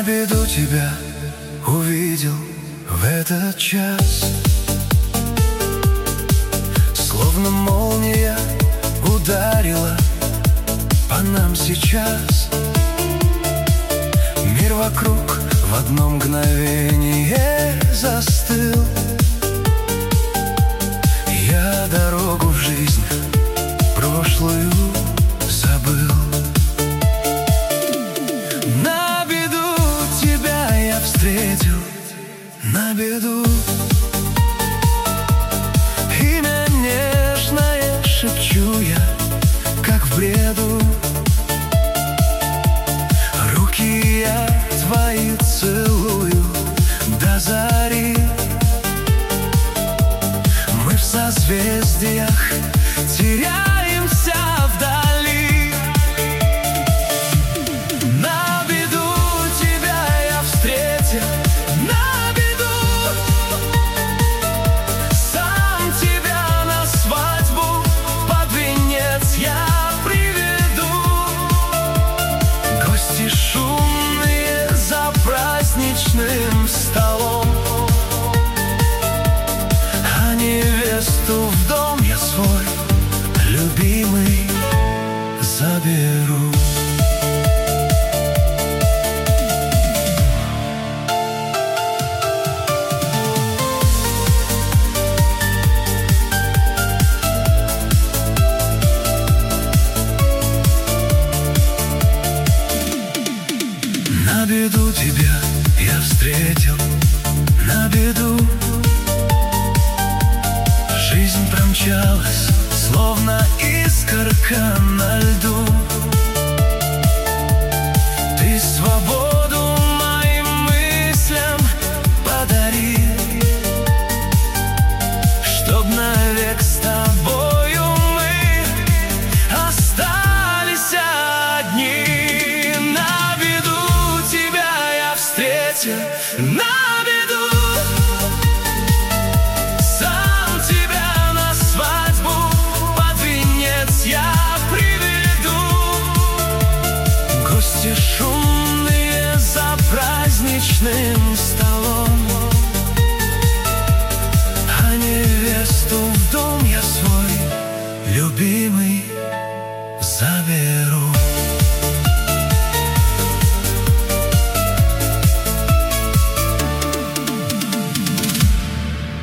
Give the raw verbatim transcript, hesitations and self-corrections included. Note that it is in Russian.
беду тебя увидел в этот час, словно молния ударила по нам сейчас. Мир вокруг в одно мгновение застыл. Я дорогу в жизнь прошлую забыл. На беду тебя я встретил, на беду. Имя нежное шепчу я, как в бреду. Руки я твои целую до зари. Мы в созвездиях теряемся вдали. На беду тебя я встретил, на беду. Сам тебя на свадьбу под венец я приведу. Гости шумные за праздничным столом, а невесту в дом я свой любимый заберу. На беду тебя я встретил, на беду. Жизнь промчалась, словно искорка на льду. Ты свободу моим мыслям подари, чтоб навек с тобою мы остались одни. На беду тебя я встретил, на